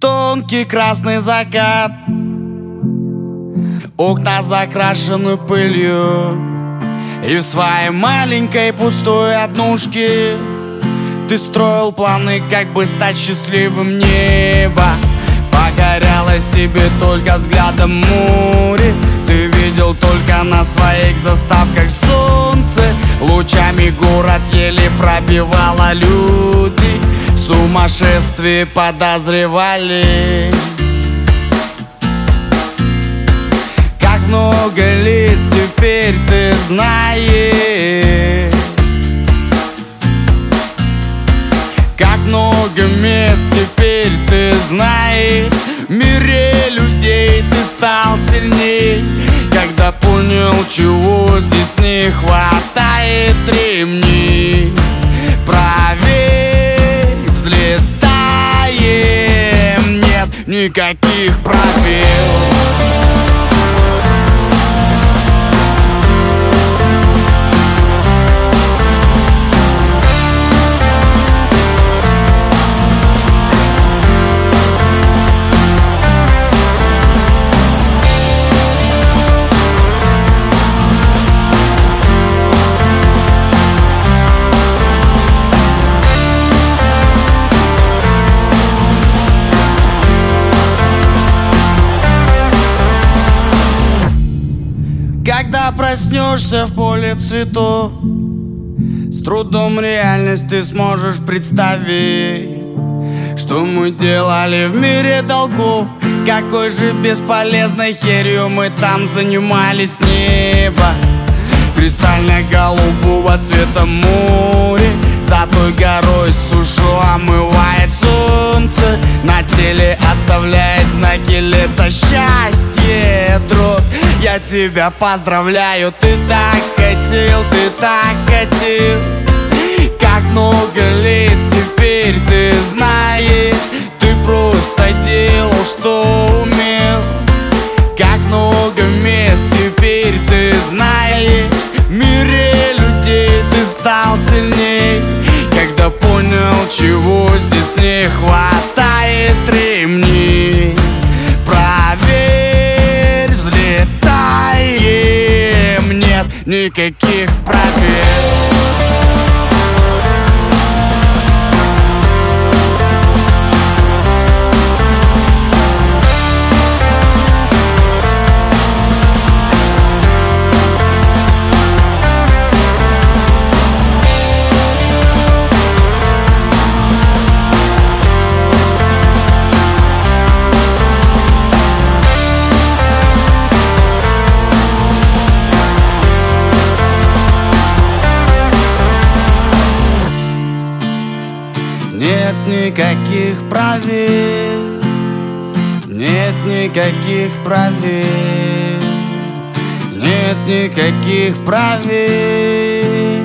Тонкий красный закат, окна закрашены пылью, и в своей маленькой пустой однушке ты строил планы, как бы стать счастливым. Небо покорялось тебе только взглядом море. Ты видел только на своих заставках солнце. Лучами город еле пробивало, люди в сумасшествии подозревали. Как много лиц теперь ты знаешь, как много мест теперь ты знаешь. В мире людей ты стал сильней, когда понял, чего здесь не хватает. Ремни проверь, взлетаем, нет никаких правил. Когда проснешься в поле цветов, с трудом реальность ты сможешь представить, что мы делали в мире долгов. Какой же бесполезной херью мы там занимались. Небо кристально-голубого цвета море, за той горой сушу омывает солнце. На теле оставляет знаки лета, счастье, друг. Я тебя поздравляю, ты так хотел, ты так хотел. Как много лиц теперь ты знаешь, ты просто делал, что умел. Как много мест теперь ты знаешь, в мире людей ты стал сильней, когда понял, чего здесь не хватает. Ремни проверь, взлетаем, нет никаких правил. Нет никаких правил, нет никаких правил, нет никаких правил.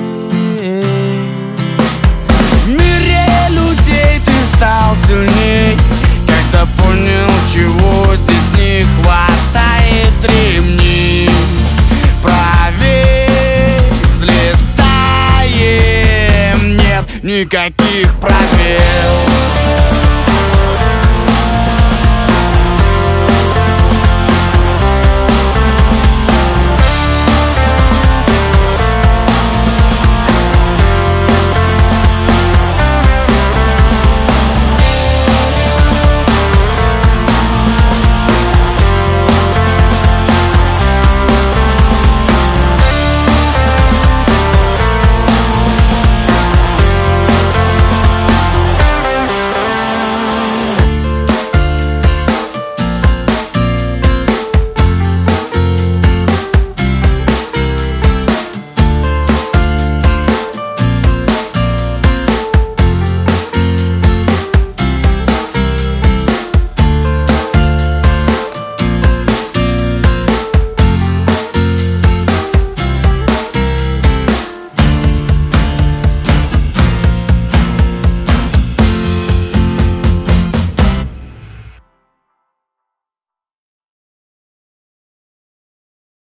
В мире людей ты стал сильней, когда понял, чего здесь не хватает. Ремни проверь, взлетаем, нет никаких правил.